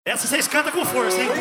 Essa vocês cantam com força, hein?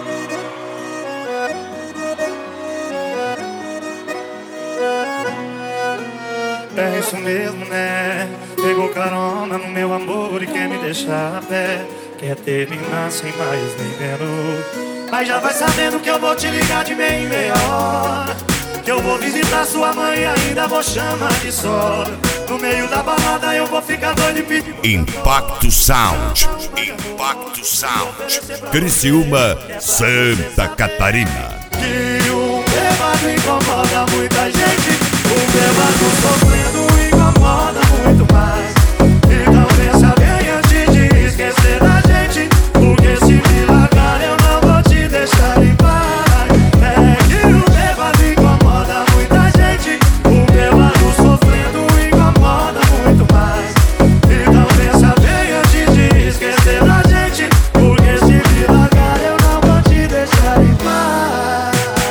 É isso mesmo, né? Pegou carona no meu amor e quer me deixar a pé. Quer terminar sem mais nem menos. Mas já vai sabendo que eu vou te ligar de meia em meia hora, que eu vou visitar sua mãe e ainda vou chamar de sogra. No meio da balada eu vou ficar doido e pedir Impacto Sound, Impacto Sound, Criciúma, Santa Catarina. que o bêbado incomoda muita gente. O bêbado sofrendo incomoda muito mais. Então pensa bem antes de esquecer da gente, porque se me largar eu não vou te deixar em paz. É que o bêbado incomoda muita gente. O bêbado sofrendo incomoda muito mais. Então pensa bem antes de esquecer da gente, porque se me largar eu não vou te deixar em paz.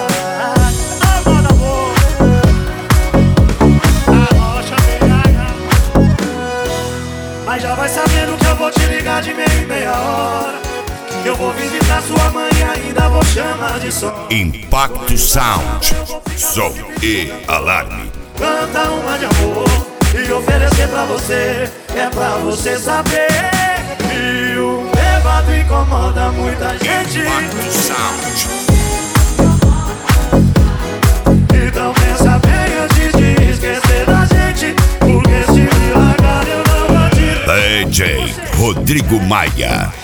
Mas já vai sabendo que eu vou te ligar de meia em meia hora, que eu vou visitar sua mãe e ainda vou chamar de sogra. Impacto Sound, som e alarme. Canta uma de amor e oferecer pra você. É pra você saber que o bêbado incomoda muita gente. Impacto Sound, Então pensa bem antes de esquecer da gente, porque se me largar eu não vou te... DJ Rodrigo Maia.